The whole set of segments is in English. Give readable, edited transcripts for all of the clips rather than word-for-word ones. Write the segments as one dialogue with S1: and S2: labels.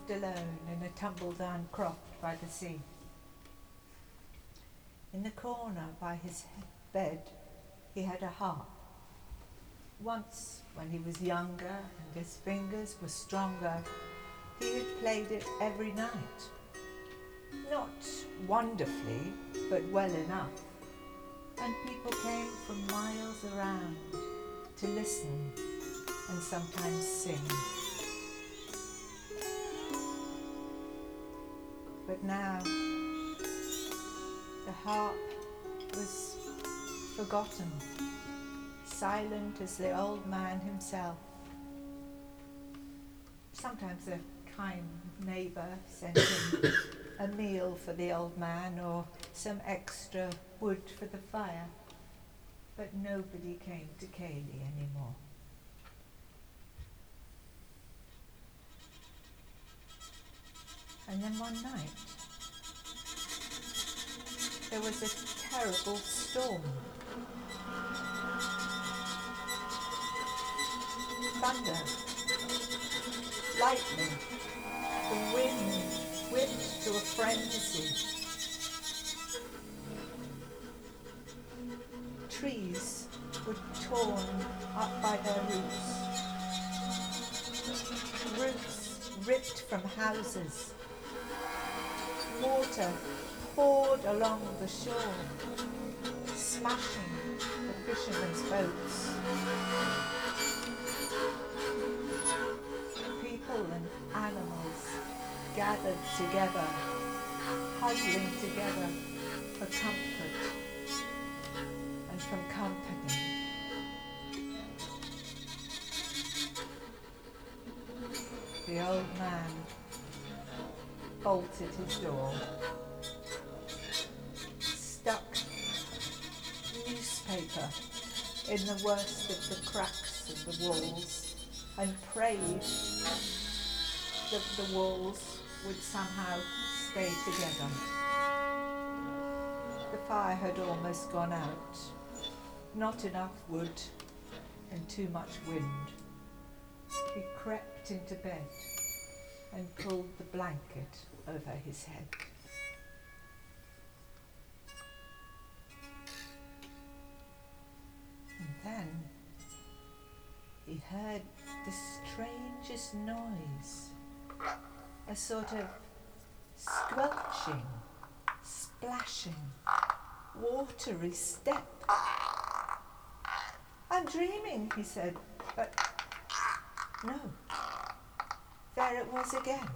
S1: left alone in a tumble-down croft by the sea. In the corner by his bed, he had a harp. Once, when he was younger and his fingers were stronger, he had played it every night. Not wonderfully, but well enough. And people came from miles around to listen and sometimes sing. But now, the harp was forgotten, silent as the old man himself. Sometimes a kind neighbour sent him a meal for the old man or some extra wood for the fire, but nobody came to Cayley anymore. And then one night, there was a terrible storm. Thunder, lightning, the wind whipped to a frenzy. Trees were torn up by their roots. Roofs ripped from houses. Water poured along the shore, smashing the fishermen's boats. People and animals gathered together, huddling together for comfort and from company. The old man bolted his door, stuck newspaper in the worst of the cracks of the walls, and prayed that the walls would somehow stay together. The fire had almost gone out. Not enough wood and too much wind. He crept into bed and pulled the blanket over his head. And then he heard the strangest noise, a sort of squelching, splashing, watery step. I'm dreaming, he said, but no. There it was again.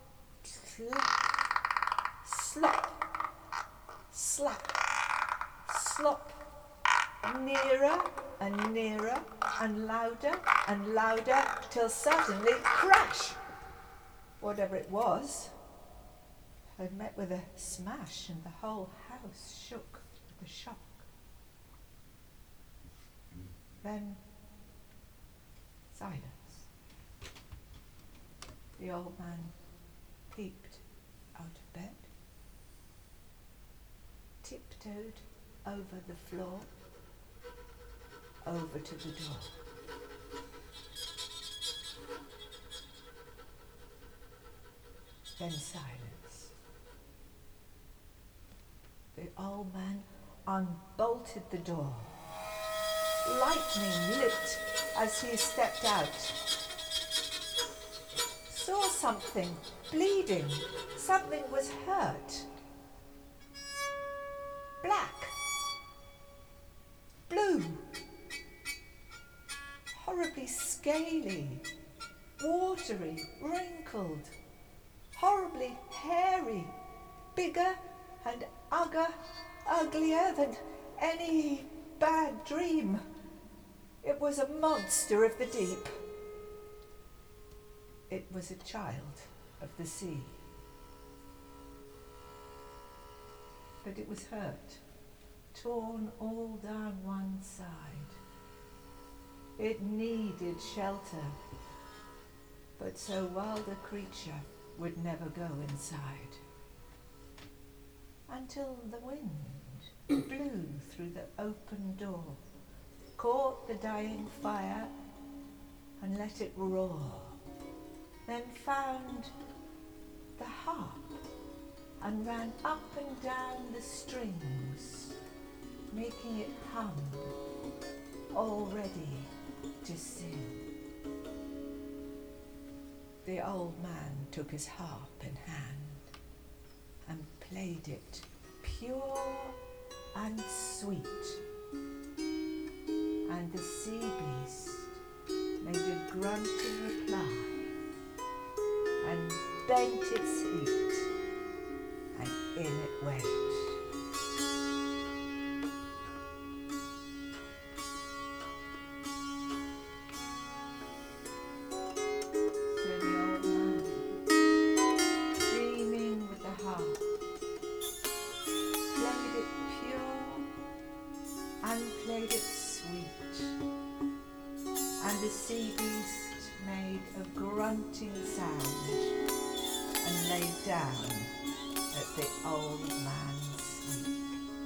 S1: Slap, slop, slap, slop. Nearer and nearer and louder till suddenly, crash! Whatever it was had met with a smash and the whole house shook with the shock. Then silence. The old man peeped out of bed, tiptoed over the floor, over to the door. Then silence. The old man unbolted the door. Lightning lit as he stepped out. Saw something bleeding. Something was hurt. Black. Blue. Horribly scaly. Watery. Wrinkled. Horribly hairy. Bigger and uglier than any bad dream. It was a monster of the deep. It was a child of the sea. But it was hurt, torn all down one side. It needed shelter, but so wild a creature would never go inside. Until the wind blew through the open door, caught the dying fire and let it roar, then found the harp and ran up and down the strings, making it hum, all ready to sing. The old man took his harp in hand and played it pure and sweet, and the sea beast made a grunting reply and bent its feet, and in it went. So the old man, dreaming with the harp, played it pure and played it sweet, and the sea beast made a grunting sound and lay down at the old man's sleep.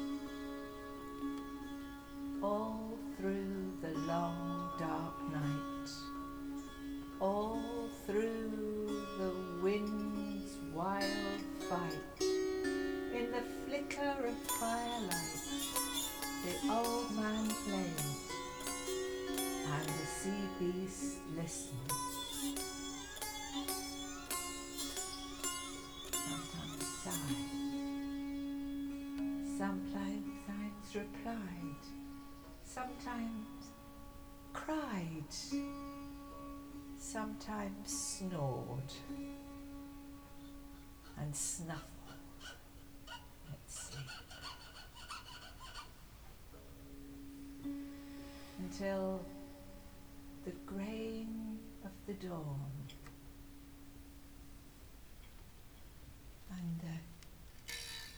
S1: All through the long dark night, all through the wind's wild fight, in the flicker of firelight, the old man played, and the sea beast listened. Sometimes sighed, sometimes replied, sometimes cried, sometimes snored and snuffled its sleep. Until the graying of the dawn and the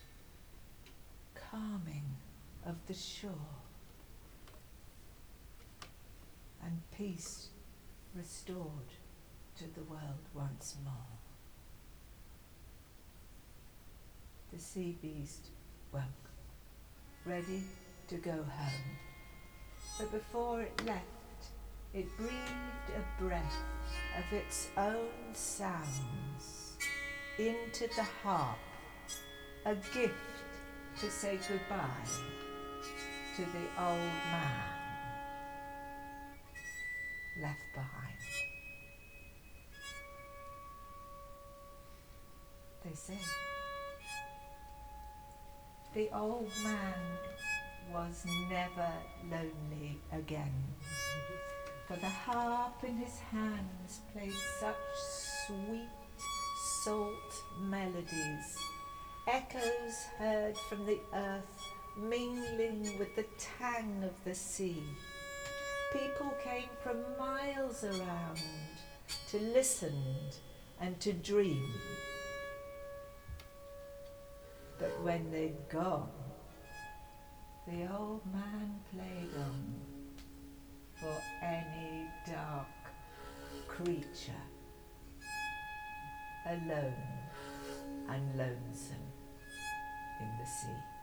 S1: calming of the shore and peace restored to the world once more. The sea beast woke, ready to go home. But before it left, it breathed a breath of its own sounds into the harp, a gift to say goodbye to the old man left behind. They say the old man was never lonely again, for the harp in his hands played such sweet salt melodies, echoes heard from the earth mingling with the tang of the sea. People came from miles around to listen and to dream. But when they'd gone, the old man played on for any dark creature, alone and lonesome in the sea.